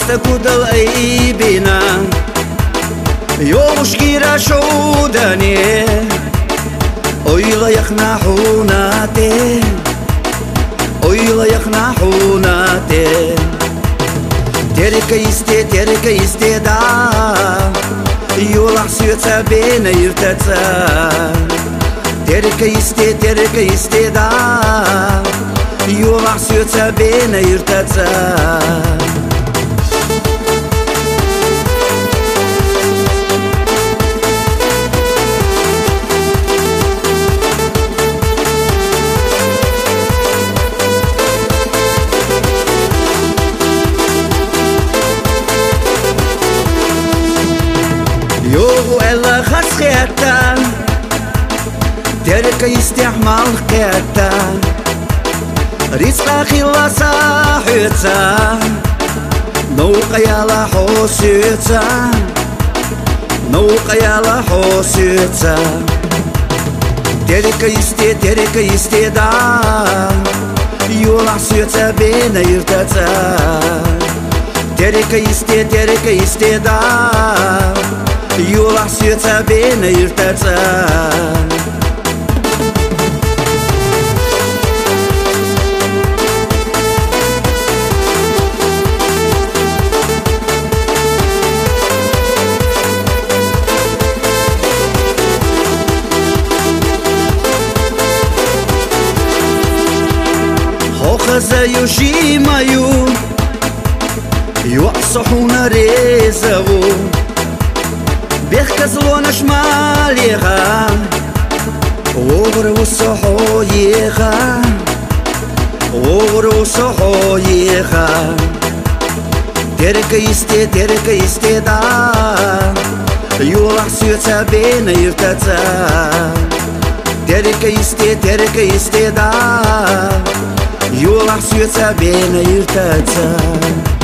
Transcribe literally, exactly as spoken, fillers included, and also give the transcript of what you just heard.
kudal eibina Yoluşgira şodani Oyla yaknahunate Oyla yaknahunate Terke iste terke iste da Yola syötsa beni yırtatsa Terke iste terke iste da Yola syötsa beni yırtatsa Yogu ella khaskhata Terke istihmal khata Rizqa khilasa hutsa Nouqa yala hosutsa Nouqa yala hosutsa Terke iste terke iste da Yola syötsa beni yırtatsa Terke iste terke iste da Yola syötsa beni yırtatsa Hoxaza yoshimayu Yuaqsahuna rezavu Bechkazlona shmaliha Ogre usohoyeha Ogre usohoyeha Terke iste terke iste da Yola syötsa beni yırtatsa Terke iste terke iste da Yola syötsa beni yırtatsa